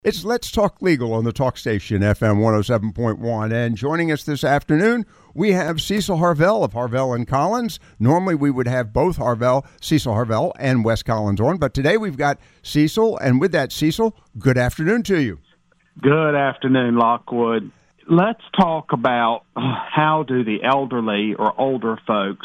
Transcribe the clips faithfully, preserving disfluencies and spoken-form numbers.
It's Let's Talk Legal on the Talk Station, F M one oh seven point one. And joining us this afternoon, we have Cecil Harvell of Harvell and Collins. Normally, we would have both Harvell, Cecil Harvell and Wes Collins on, but today we've got Cecil. And with that, Cecil, good afternoon to you. Good afternoon, Lockwood. Let's talk about how do the elderly or older folks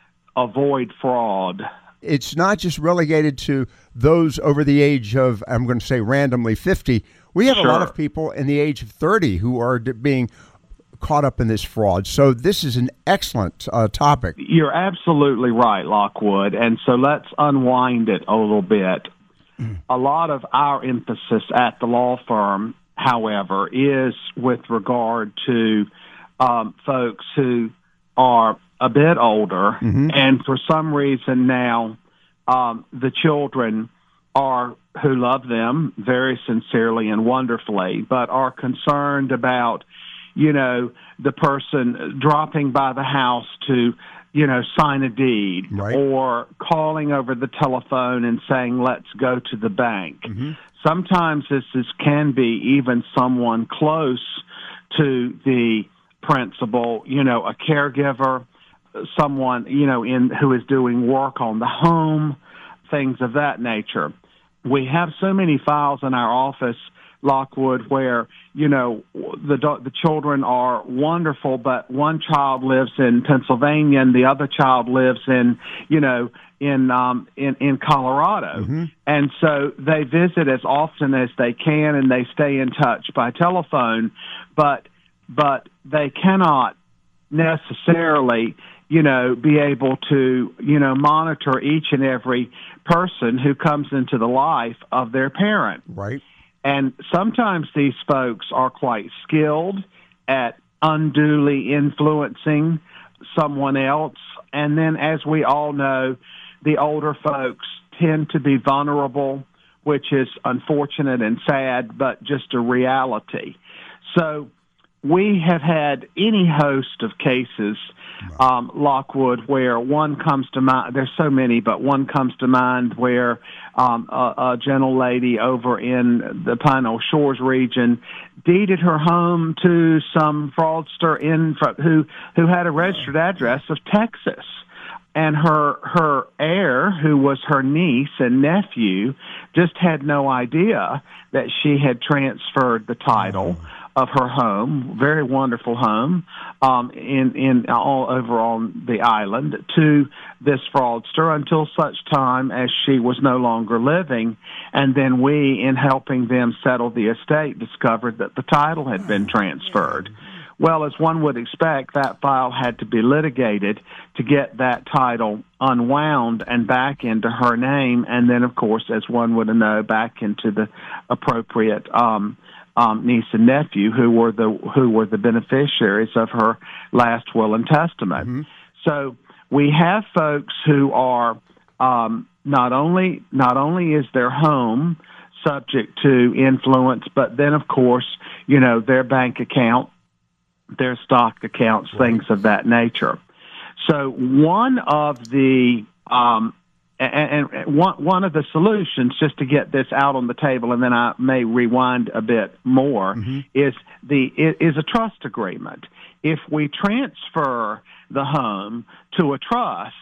avoid fraud. It's not just relegated to those over the age of, I'm going to say randomly, fifty. We have sure. a lot of people in the age of thirty who are being caught up in this fraud. So this is an excellent uh, topic. You're absolutely right, Lockwood. And so let's unwind it a little bit. Mm. A lot of our emphasis at the law firm, however, is with regard to um, folks who are a bit older, mm-hmm. and for some reason now um, the children are who love them very sincerely and wonderfully, but are concerned about, you know, the person dropping by the house to, you know, sign a deed, right. or calling over the telephone and saying, let's go to the bank. Mm-hmm. Sometimes this is, can be even someone close to the principal, you know, a caregiver, someone, you know, in who is doing work on the home, things of that nature. We have so many files in our office, Lockwood, where, you know, the the children are wonderful, but one child lives in Pennsylvania and the other child lives in, you know, in um in, in Colorado. Mm-hmm. And so they visit as often as they can and they stay in touch by telephone, but but they cannot necessarily, you know, be able to, you know, monitor each and every person who comes into the life of their parent. Right. And sometimes these folks are quite skilled at unduly influencing someone else. And then, as we all know, the older folks tend to be vulnerable, which is unfortunate and sad, but just a reality. So we have had any host of cases, um, Lockwood, where one comes to mind. There's so many, but one comes to mind where um, a, a gentle lady over in the Pinole Shores region deeded her home to some fraudster in who who had a registered address of Texas. And her her heir, who was her niece and nephew, just had no idea that she had transferred the title of her home, very wonderful home, um, in in all over on the island, to this fraudster until such time as she was no longer living. And then we, in helping them settle the estate, discovered that the title had been transferred. Well, as one would expect, that file had to be litigated to get that title unwound and back into her name, and then, of course, as one would know, back into the appropriate um, um, niece and nephew who were the who were the beneficiaries of her last will and testament. Mm-hmm. So we have folks who are um, not only not only is their home subject to influence, but then, of course, you know, their bank account, their stock accounts, things of that nature. So one of the um, and, and one one of the solutions, just to get this out on the table, and then I may rewind a bit more, mm-hmm. is the is a trust agreement. If we transfer the home to a trust,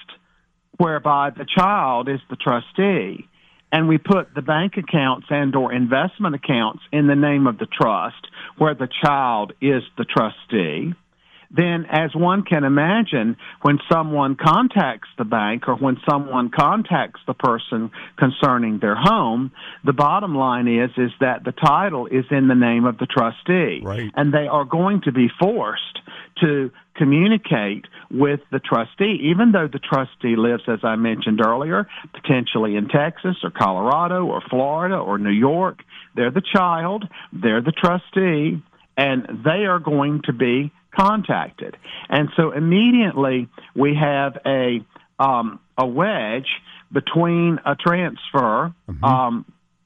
whereby the child is the trustee, and we put the bank accounts and or investment accounts in the name of the trust, where the child is the trustee, then as one can imagine, when someone contacts the bank or when someone contacts the person concerning their home, the bottom line is is that the title is in the name of the trustee. Right. And they are going to be forced to communicate with the trustee, even though the trustee lives, as I mentioned earlier, potentially in Texas or Colorado or Florida or New York. They're the child, they're the trustee, and they are going to be contacted. And so immediately we have a um, a wedge between a transfer mm-hmm. um,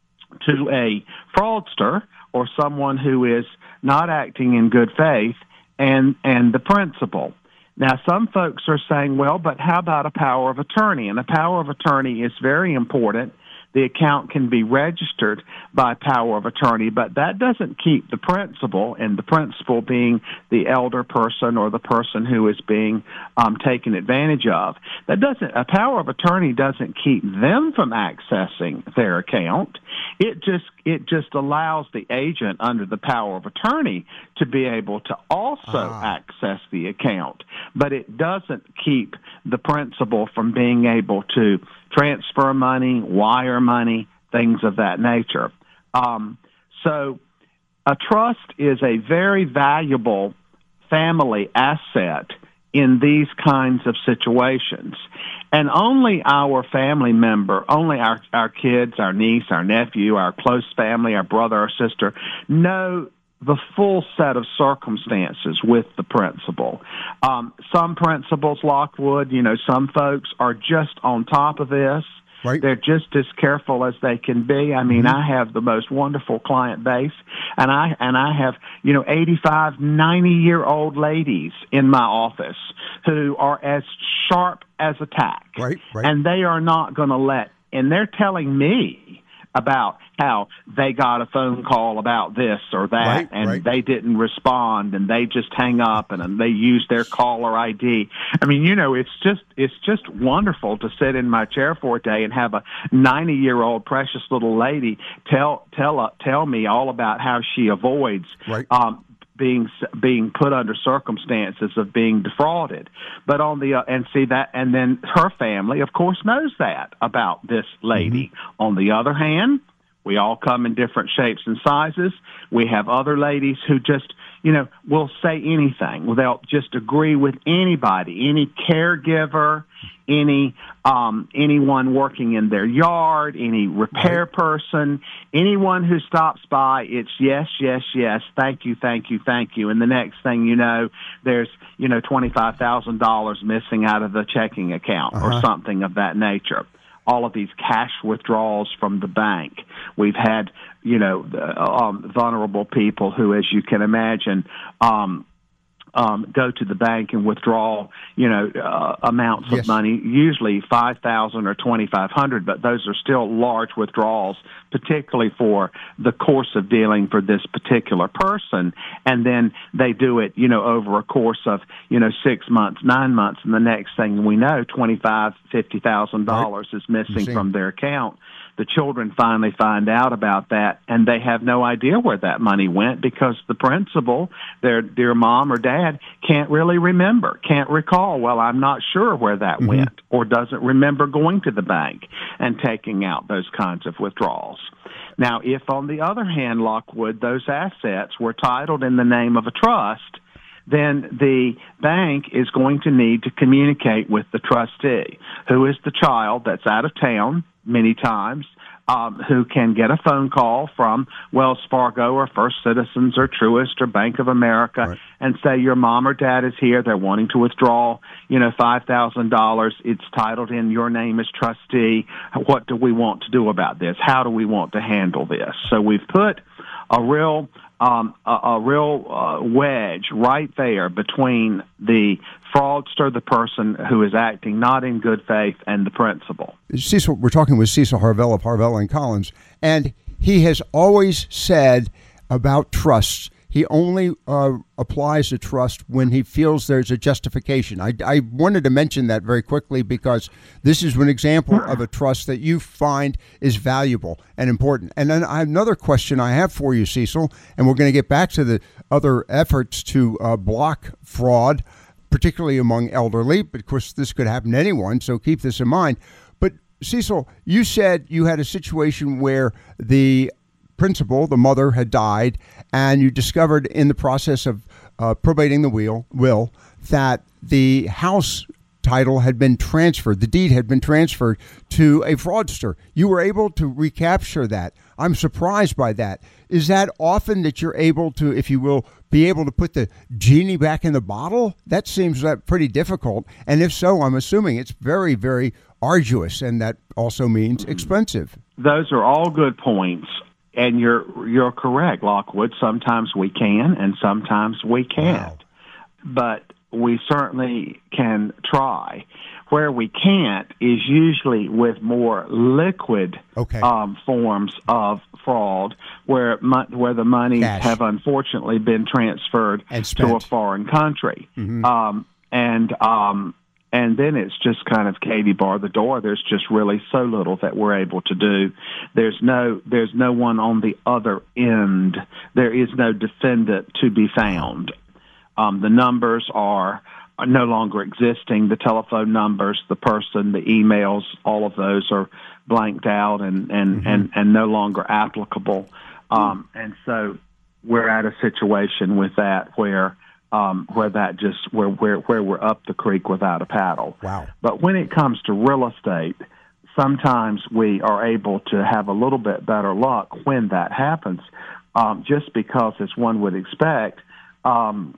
to a fraudster or someone who is not acting in good faith and and the principal. Now, some folks are saying, well, but how about a power of attorney? And a power of attorney is very important. the account can be registered by power of attorney, but that doesn't keep the principal, and the principal being the elder person or the person who is being um, taken advantage of. That doesn't, a power of attorney doesn't keep them from accessing their account. It just it just allows the agent under the power of attorney to be able to also ah. access the account, but it doesn't keep the principal from being able to transfer money, wire money, things of that nature. Um, so a trust is a very valuable family asset in these kinds of situations. And only our family member, only our, our kids, our niece, our nephew, our close family, our brother or sister, know the full set of circumstances with the principal. Um, some principals, Lockwood, you know, some folks are just on top of this. Right. They're just as careful as they can be. I mean, mm-hmm. I have the most wonderful client base, and I and I have, you know, eighty-five, ninety-year-old ladies in my office who are as sharp as a tack. Right, right. And they are not going to let, and they're telling me about how they got a phone call about this or that, right, and right. they didn't respond, and they just hang up, and, and they use their caller I D. I mean, you know, it's just it's just wonderful to sit in my chair for a day and have a ninety-year-old precious little lady tell tell uh, tell me all about how she avoids right. um, being being put under circumstances of being defrauded. But on the uh, and see that, and then her family, of course, knows that about this lady. Mm-hmm. On the other hand, we all come in different shapes and sizes. We have other ladies who just, you know, will say anything. They'll just agree with anybody, any caregiver, any um, anyone working in their yard, any repair person, anyone who stops by. It's yes, yes, yes. Thank you, thank you, thank you. And the next thing you know, there's you know twenty-five thousand dollars missing out of the checking account uh-huh. or something of that nature. All of these cash withdrawals from the bank. We've had, you know, um, vulnerable people who, as you can imagine, um, um, go to the bank and withdraw, you know, uh, amounts yes. of money, usually five thousand or twenty-five hundred, but those are still large withdrawals, particularly for the course of dealing for this particular person. And then they do it, you know, over a course of, you know, six months, nine months, and the next thing we know, twenty-five thousand dollars, fifty thousand dollars right. is missing from their account. The children finally find out about that, and they have no idea where that money went because the principal, their dear mom or dad, can't really remember, can't recall, well, I'm not sure where that mm-hmm. went, or doesn't remember going to the bank and taking out those kinds of withdrawals. Now, if, on the other hand, Lockwood, those assets were titled in the name of a trust, then the bank is going to need to communicate with the trustee, who is the child that's out of town many times, um, who can get a phone call from Wells Fargo or First Citizens or Truist or Bank of America right. and say, your mom or dad is here. They're wanting to withdraw, you know, five thousand dollars. It's titled in your name as trustee. What do we want to do about this? How do we want to handle this? So we've put a real um, a, a real uh, wedge right there between the fraudster, the person who is acting not in good faith, and the principal. Cecil, we're talking with Cecil Harvell of Harvell and Collins, and he has always said about trusts, he only uh, applies a trust when he feels there's a justification. I, I wanted to mention that very quickly because this is an example of a trust that you find is valuable and important. And then I have another question I have for you, Cecil, and we're going to get back to the other efforts to uh, block fraud, particularly among elderly, but of course this could happen to anyone, so keep this in mind. But Cecil, you said you had a situation where the principal, the mother, had died, and you discovered in the process of uh, probating the will, will that the house title had been transferred, the deed had been transferred to a fraudster. You were able to recapture that. I'm surprised by that. Is that often that you're able to, if you will, be able to put the genie back in the bottle? That seems uh, pretty difficult. And if so, I'm assuming it's very, very arduous, and that also means expensive. Those are all good points. And you're you're correct, Lockwood. Sometimes we can, and sometimes we can't. Wow. But we certainly can try. Where we can't is usually with more liquid okay. um, forms of fraud, where mo- where the monies Cash. have unfortunately been transferred and to a foreign country, mm-hmm. um, and um, and then it's just kind of Katie bar the door. There's just really so little that we're able to do. There's no there's no one on the other end. There is no defendant to be found. Um, the numbers are. are no longer existing. The telephone numbers, the person, the emails, all of those are blanked out and, and, mm-hmm. and, and no longer applicable. Um, and so we're at a situation with that where um, where that just where, where where we're up the creek without a paddle. Wow. But when it comes to real estate, sometimes we are able to have a little bit better luck when that happens, um, just because, as one would expect, um,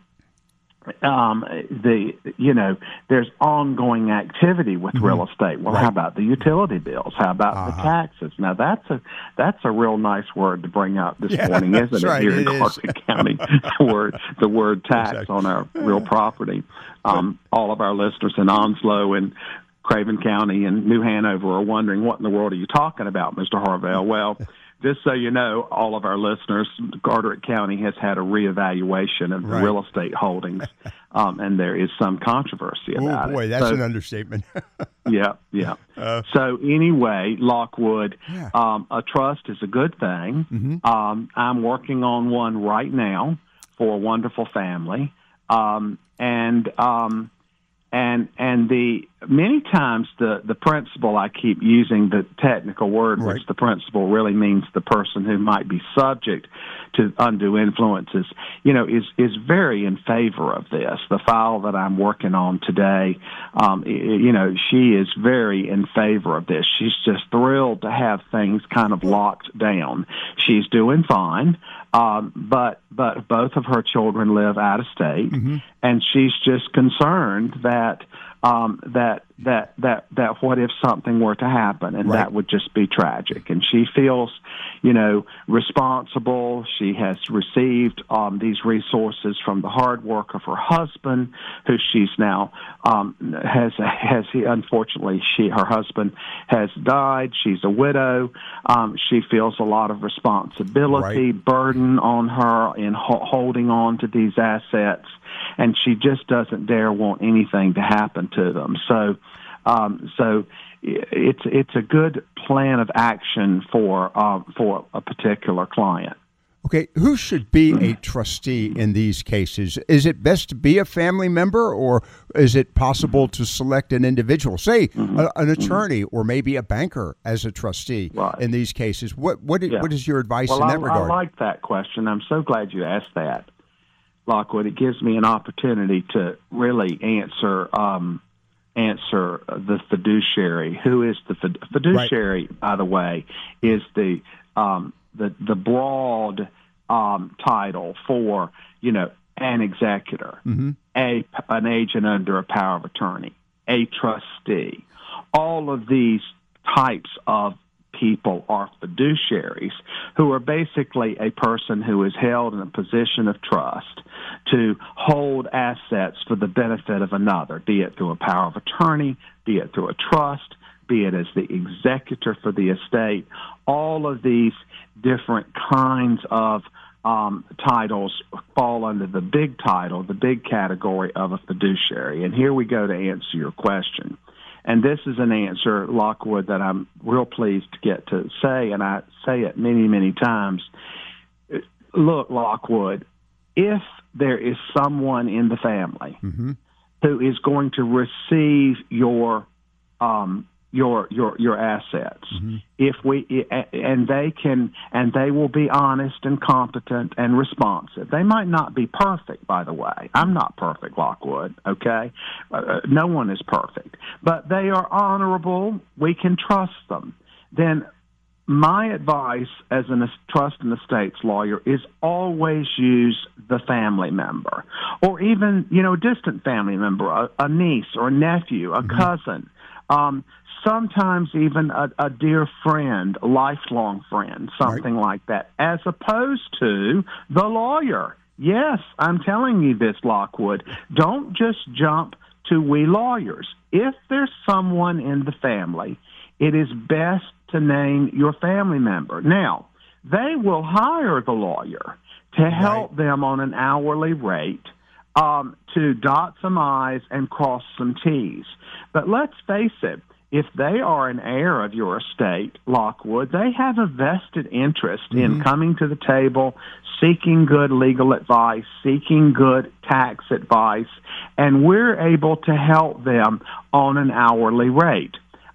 Um, the you know there's ongoing activity with mm-hmm. real estate. Well, right. how about the utility bills? How about uh-huh. the taxes? Now that's a that's a real nice word to bring up this yeah, morning, isn't it? Right, Here it in Clark County, the word the word tax exactly. on our real property. Um, all of our listeners in Onslow and Craven County and New Hanover are wondering, what in the world are you talking about, Mister Harvell? Well, just so you know, all of our listeners, Carteret County has had a reevaluation of the right. real estate holdings, um, and there is some controversy about it. Oh, boy, it. that's so, an understatement. yeah, yeah. Uh, so anyway, Lockwood, yeah. um, a trust is a good thing. Mm-hmm. Um, I'm working on one right now for a wonderful family, um, and um, and and the many times the, the principal, I keep using the technical word, right. which the principal really means the person who might be subject to undue influences, you know, is, is very in favor of this. The file that I'm working on today, um, you know, she is very in favor of this. She's just thrilled to have things kind of locked down. She's doing fine, um, but but both of her children live out of state, mm-hmm. and she's just concerned that Um, that that that that what if something were to happen, and right. that would just be tragic. And she feels, you know, responsible. She has received um, these resources from the hard work of her husband, who she's now um, has has he unfortunately she her husband has died. She's a widow. Um, she feels a lot of responsibility, right. burden on her in ho- holding on to these assets. And she just doesn't dare want anything to happen to them. So, um, so it's it's a good plan of action for uh, for a particular client. Okay, who should be a trustee in these cases? Is it best to be a family member, or is it possible to select an individual, say mm-hmm. a, an attorney or maybe a banker, as a trustee right. in these cases? What what is, yeah. what is your advice well, in that I, regard? I like that question. I'm so glad you asked that, Lockwood. It gives me an opportunity to really answer um, answer the fiduciary. Who is the fiduciary? Right. By the way, is the um, the the broad um, title for you know an executor, mm-hmm. a an agent under a power of attorney, a trustee. All of these types of people are fiduciaries, who are basically a person who is held in a position of trust to hold assets for the benefit of another, be it through a power of attorney, be it through a trust, be it as the executor for the estate. All of these different kinds of um, titles fall under the big title, the big category of a fiduciary. And here we go to answer your question. And this is an answer, Lockwood, that I'm real pleased to get to say, and I say it many, many times. Look, Lockwood, if there is someone in the family mm-hmm. who is going to receive your um, your your your assets, mm-hmm. if we and they can and they will be honest and competent and responsive. They might not be perfect, by the way. I'm not perfect, Lockwood. Okay, uh, no one is perfect, but they are honorable. We can trust them. Then my advice as a trust and estates lawyer is always use the family member, or even you know a distant family member, a, a niece or a nephew, a mm-hmm. cousin. Um, Sometimes even a, a dear friend, a lifelong friend, something right. like that, as opposed to the lawyer. Yes, I'm telling you this, Lockwood. Don't just jump to we lawyers. If there's someone in the family, it is best to name your family member. Now, they will hire the lawyer to help right. them on an hourly rate um, to dot some I's and cross some T's. But let's face it, if they are an heir of your estate, Lockwood, they have a vested interest mm-hmm. in coming to the table, seeking good legal advice, seeking good tax advice, and we're able to help them on an hourly rate.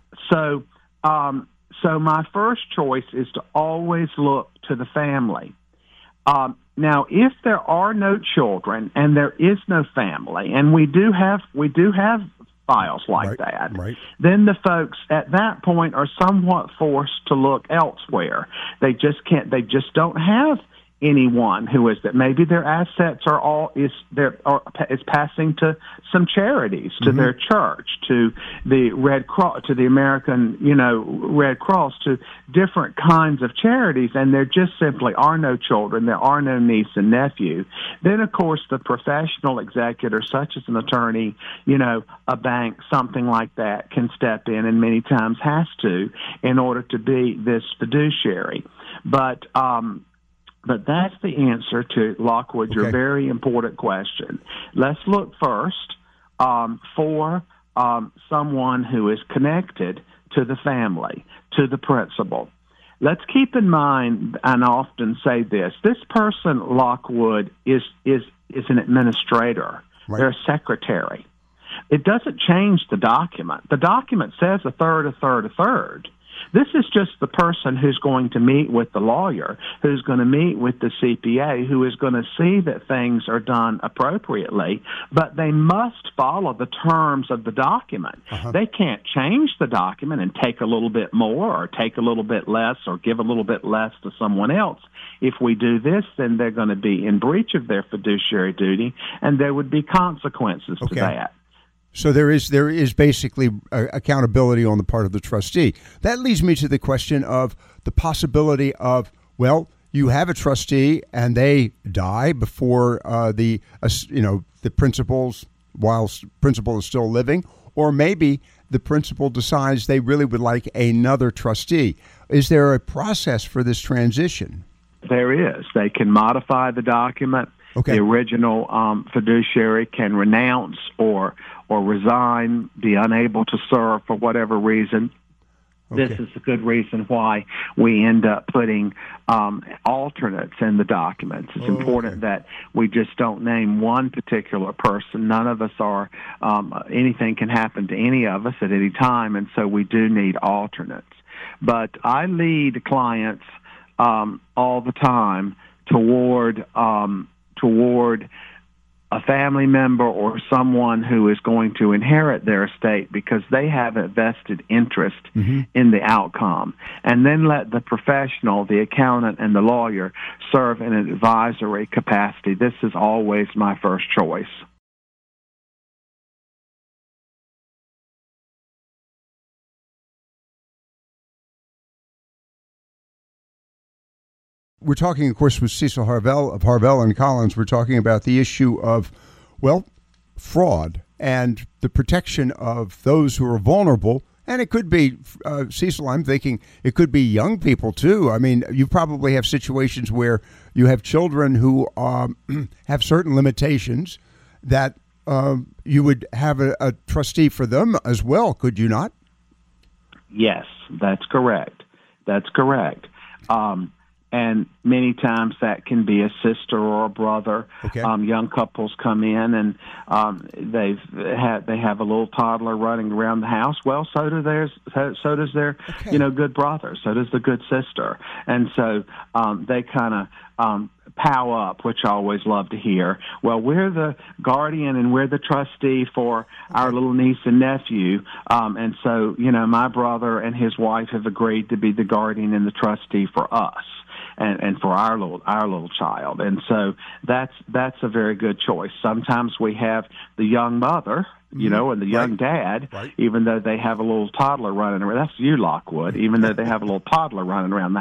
So, um, so my first choice is to always look to the family. Um, now, if there are no children and there is no family, and we do have we do have files like right, that, right. then the folks at that point are somewhat forced to look elsewhere. They just can't. They just don't have anyone who is that. Maybe their assets are all is their are, is passing to some charities, to mm-hmm. their church, to the Red Cross, to the American, you know, Red Cross, to different kinds of charities, and there just simply are no children. There are no niece and nephew. Then, of course, the professional executor, such as an attorney, you know, a bank, something like that, can step in, and many times has to, in order to be this fiduciary. But um, But that's the answer to, Lockwood, okay. your very important question. Let's look first um, for um, someone who is connected to the family, to the principal. Let's keep in mind, and I often say this, this person, Lockwood, is, is, is an administrator. Right. They're a secretary. It doesn't change the document. The document says a third, a third, a third. This is just the person who's going to meet with the lawyer, who's going to meet with the C P A, who is going to see that things are done appropriately, but they must follow the terms of the document. Uh-huh. They can't change the document and take a little bit more or take a little bit less or give a little bit less to someone else. If we do this, then they're going to be in breach of their fiduciary duty, and there would be consequences okay. to that. So there is there is basically uh, accountability on the part of the trustee. That leads me to the question of the possibility of, well, you have a trustee and they die before uh, the uh, you know the principal's while principal is still living, or maybe the principal decides they really would like another trustee. Is there a process for this transition? There is. They can modify the document. Okay. The original um, fiduciary can renounce or or resign, be unable to serve for whatever reason. Okay. This is a good reason why we end up putting um, alternates in the documents. It's oh, important okay. that we just don't name one particular person. None of us are, um, anything can happen to any of us at any time, and so we do need alternates. But I lead clients um, all the time toward um, toward a family member or someone who is going to inherit their estate because they have a vested interest mm-hmm. in the outcome. And then let the professional, the accountant, and the lawyer serve in an advisory capacity. This is always my first choice. We're talking, of course, with Cecil Harvell of Harvell and Collins. We're talking about the issue of, well, fraud and the protection of those who are vulnerable. And it could be, uh, Cecil, I'm thinking it could be young people, too. I mean, you probably have situations where you have children who um, have certain limitations that um, you would have a, a trustee for them as well, could you not? Yes, that's correct. That's correct. Um And many times that can be a sister or a brother. Okay. Um, young couples come in and um, they've had they have a little toddler running around the house. Well, so do theirs. So, so does their okay. you know good brother. So does the good sister. And so um, they kind of um, pow up, which I always love to hear. Well, we're the guardian and we're the trustee for okay. our little niece and nephew. Um, and so you know my brother and his wife have agreed to be the guardian and the trustee for us. And, and for our little our little child, and so that's that's a very good choice. Sometimes we have the young mother you know, and the young right. dad, right. even though they have a little toddler running around. That's you, Lockwood. Even though they have a little toddler running around the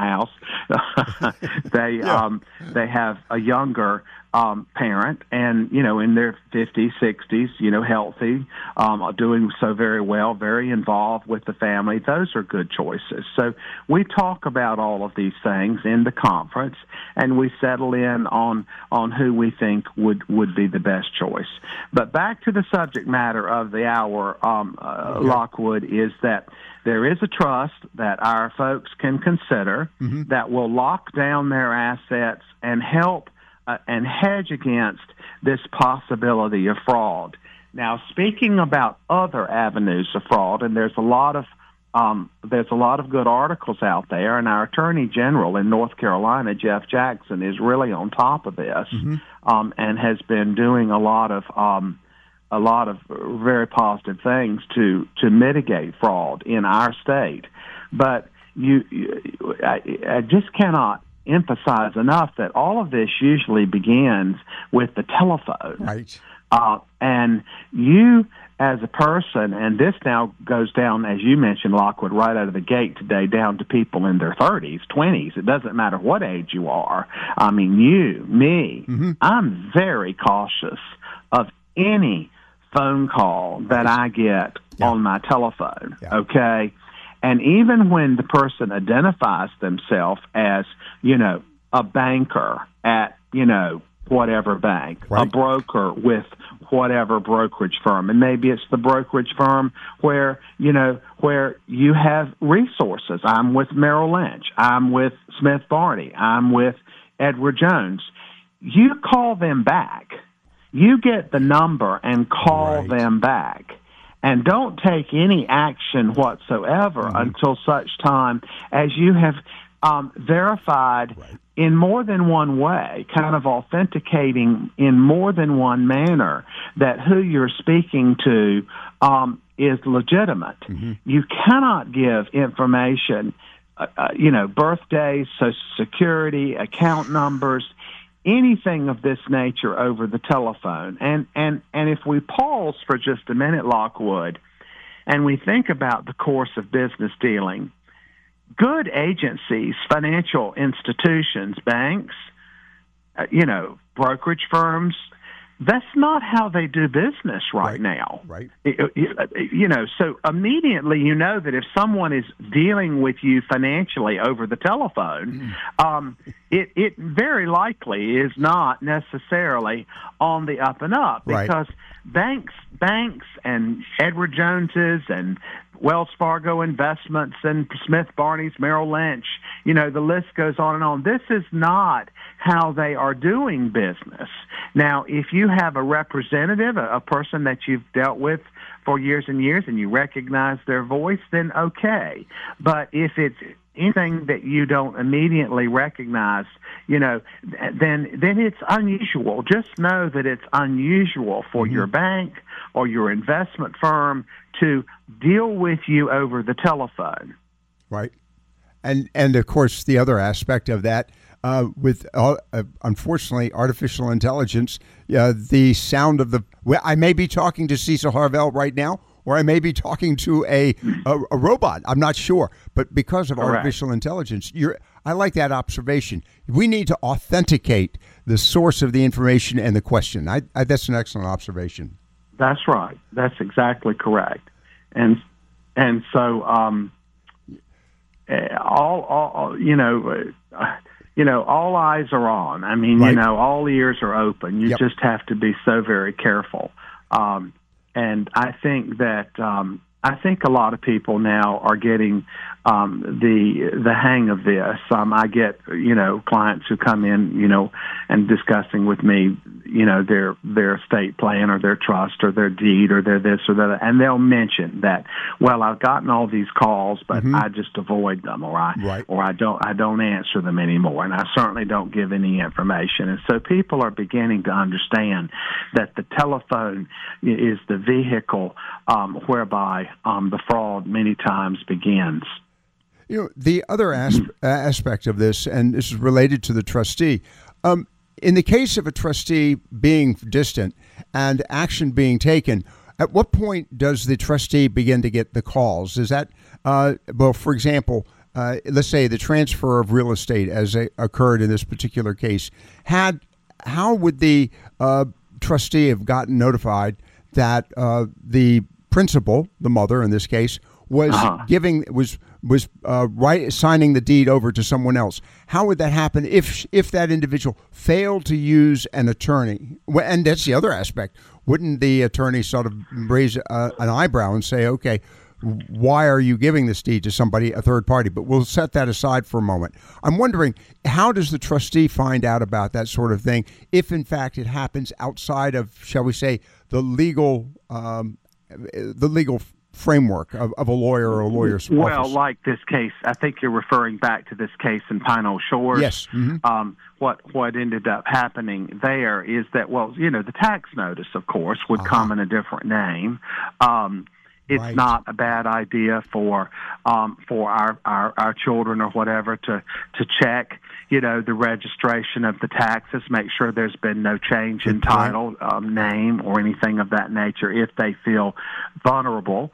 house, they yeah. um, they have a younger um, parent, and you know, in their fifties, sixties, you know, healthy, um, doing so very well, very involved with the family. Those are good choices. So we talk about all of these things in the conference, and we settle in on on who we think would would be the best choice. But back to the subject matter of the hour, um, uh, okay. Lockwood, is that there is a trust that our folks can consider mm-hmm. that will lock down their assets and help uh, and hedge against this possibility of fraud. Now, speaking about other avenues of fraud, and there's a lot of um, there's a lot of good articles out there, and our Attorney General in North Carolina, Jeff Jackson, is really on top of this mm-hmm. um, and has been doing a lot of um, a lot of very positive things to to mitigate fraud in our state. But you, you I, I just cannot emphasize enough that all of this usually begins with the telephone. Right. Uh, and you, as a person, and this now goes down, as you mentioned, Lockwood, right out of the gate today, down to people in their thirties, twenties. It doesn't matter what age you are. I mean, you, me, mm-hmm. I'm very cautious of any phone call that I get yeah. on my telephone, yeah. okay? And even when the person identifies themselves as, you know, a banker at, you know, whatever bank, right. a broker with whatever brokerage firm, and maybe it's the brokerage firm where, you know, where you have resources. I'm with Merrill Lynch. I'm with Smith Barney. I'm with Edward Jones. You call them back. You get the number and call right. them back. And don't take any action whatsoever mm-hmm. until such time as you have um, verified right. in more than one way, kind of authenticating in more than one manner that who you're speaking to um, is legitimate. Mm-hmm. You cannot give information, uh, uh, you know, birthdays, Social Security, account numbers, anything of this nature over the telephone. And, and, and if we pause for just a minute, Lockwood, and we think about the course of business dealing, good agencies, financial institutions, banks, uh, you know, brokerage firms, that's not how they do business right, right. now. Right. You know, so immediately you know that if someone is dealing with you financially over the telephone, mm. um, it, it very likely is not necessarily on the up and up because right. banks, banks and Edward Joneses and Wells Fargo Investments and Smith Barney's, Merrill Lynch, you know, the list goes on and on. This is not how they are doing business. Now, if you have a representative, a, a person that you've dealt with for years and years, and you recognize their voice, then okay. But if it's anything that you don't immediately recognize, you know, then then it's unusual. Just know that it's unusual for mm-hmm. your bank or your investment firm to deal with you over the telephone. Right. And, and of course, the other aspect of that, uh, with, uh, uh, unfortunately, artificial intelligence, uh, the sound of the... Well, I may be talking to Cecil Harvell right now, or I may be talking to a, a, a robot. I'm not sure. But because of Correct. artificial intelligence, you're, I like that observation. We need to authenticate the source of the information and the question. I, I, that's an excellent observation. That's right. That's exactly correct. And and so um, all, all you know, uh, you know, all eyes are on. I mean, right. you know, all ears are open. You yep. just have to be so very careful. Um, and I think that um, I think a lot of people now are getting um, the the hang of this. Um, I get, you know, clients who come in, you know, and discussing with me, you know, their their estate plan or their trust or their deed or their this or that, and they'll mention that, well, I've gotten all these calls, but mm-hmm. I just avoid them, or I right. or I don't I don't answer them anymore, and I certainly don't give any information. And so people are beginning to understand that the telephone is the vehicle um, whereby um, the fraud many times begins. You know, the other asp- aspect of this, and this is related to the trustee, um, in the case of a trustee being distant and action being taken, At what point does the trustee begin to get the calls? Is that, uh, well, for example, uh, let's say the transfer of real estate as a, occurred in this particular case, had how would the uh, trustee have gotten notified that uh, the principal, the mother in this case, was uh-huh. giving was was uh, right signing the deed over to someone else? How would that happen if if that individual failed to use an attorney? And that's the other aspect. Wouldn't the attorney sort of raise uh, an eyebrow and say, "Okay, why are you giving this deed to somebody, a third party?" But we'll set that aside for a moment. I'm wondering, how does the trustee find out about that sort of thing if, in fact, it happens outside of, shall we say, the legal um, the legal framework of, of a lawyer or a lawyer's well, office? Like this case, I think you're referring back to this case in Pine Shores. Yes. Mm-hmm. Um, what what ended up happening there is that, well, you know, the tax notice, of course, would uh-huh. come in a different name. Um, it's right. not a bad idea for um, for our, our, our children or whatever to to check, you know, the registration of the taxes, make sure there's been no change Good in point. title, um, name, or anything of that nature if they feel vulnerable.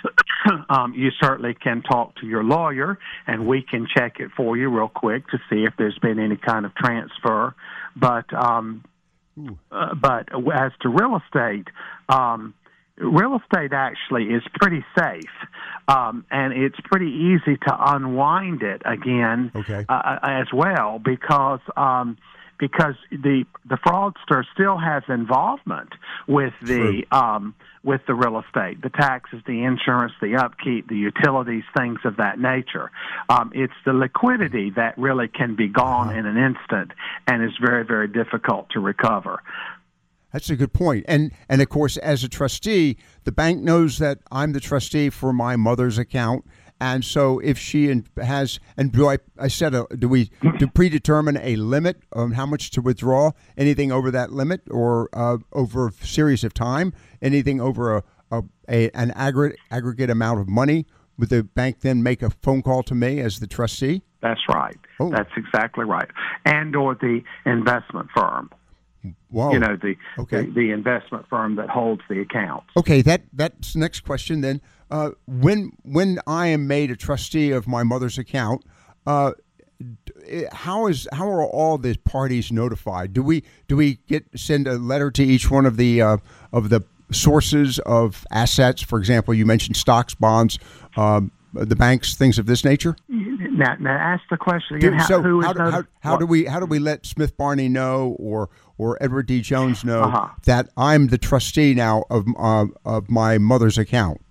um, you certainly can talk to your lawyer, and we can check it for you real quick to see if there's been any kind of transfer. But um, uh, but as to real estate, um, real estate actually is pretty safe, um, and it's pretty easy to unwind it again okay. uh, as well because um, because the the fraudster still has involvement with the um, with the real estate, the taxes, the insurance, the upkeep, the utilities, things of that nature. Um, it's the liquidity that really can be gone uh-huh. in an instant and is very, very difficult to recover. That's a good point. And, and of course, as a trustee, the bank knows that I'm the trustee for my mother's account. And so if she has, and do I, I said, uh, do we do predetermine a limit on how much to withdraw? Anything over that limit or uh, over a series of time? Anything over a, a, a an aggregate, aggregate amount of money? Would the bank then make a phone call to me as the trustee? That's right. Oh. That's exactly right. And or the investment firm. Whoa. You know, the, okay. the the investment firm that holds the account. Okay, that that's the next question then. Uh, when when I am made a trustee of my mother's account, uh, how is how are all the parties notified? Do we do we get send a letter to each one of the uh, of the sources of assets? For example, you mentioned stocks, bonds, um, the banks, things of this nature. Now, now ask the question again. How, so who how, is do, how, how do we how do we let Smith Barney know or or Edward D. Jones know uh-huh. that I'm the trustee now of uh, of my mother's account?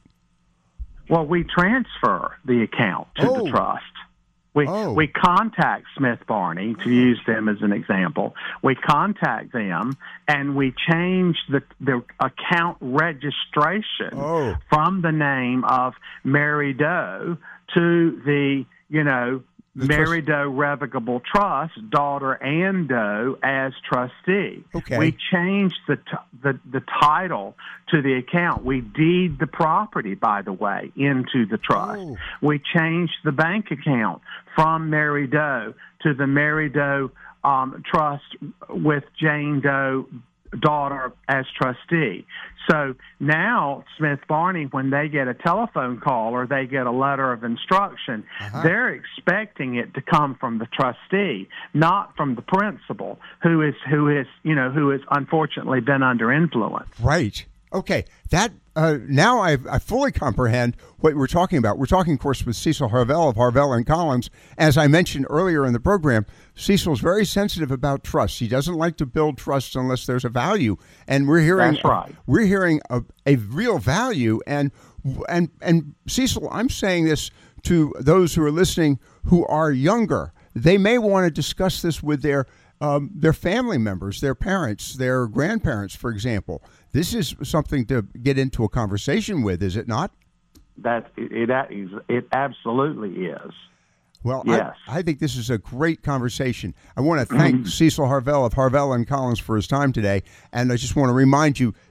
Well, we transfer the account to oh. the trust. We oh. we contact Smith Barney, to use them as an example. We contact them, and we change the, the account registration oh. from the name of Mary Doe to the, you know, The Mary trust- Doe Revocable Trust, daughter Ann Doe, as trustee. Okay. We change the, t- the the title to the account. We deed the property, by the way, into the trust. Oh. We change the bank account from Mary Doe to the Mary Doe um, Trust with Jane Doe, daughter, as trustee. So now Smith Barney, when they get a telephone call or they get a letter of instruction, uh-huh. they're expecting it to come from the trustee, not from the principal, who is who is you know who has unfortunately been under influence. Right. Okay. That uh, now I I fully comprehend what we're talking about. We're talking, of course, with Cecil Harvell of Harvell and Collins. As I mentioned earlier in the program, Cecil's very sensitive about trust. He doesn't like to build trust unless there's a value, and we're hearing That's right. a, we're hearing a, a real value. And and and Cecil, I'm saying this to those who are listening who are younger. They may want to discuss this with their um, their family members, their parents, their grandparents, for example. This is something to get into a conversation with, is it not? That it, it is. It absolutely is. Well, yes. I, I think this is a great conversation. I want to thank Cecil Harvell of Harvell and Collins for his time today, and I just want to remind you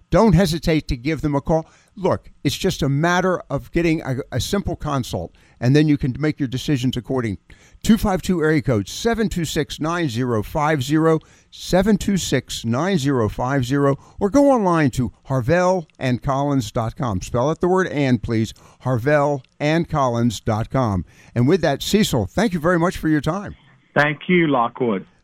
don't hesitate to give them a call. Look, it's just a matter of getting a, a simple consult, and then you can make your decisions according. two five two area code seven two six, nine zero five zero, seven two six, nine zero five zero, or go online to harvell and collins dot com. Spell out the word "and," please, harvell and collins dot com. And with that, Cecil, thank you very much for your time. Thank you, Lockwood.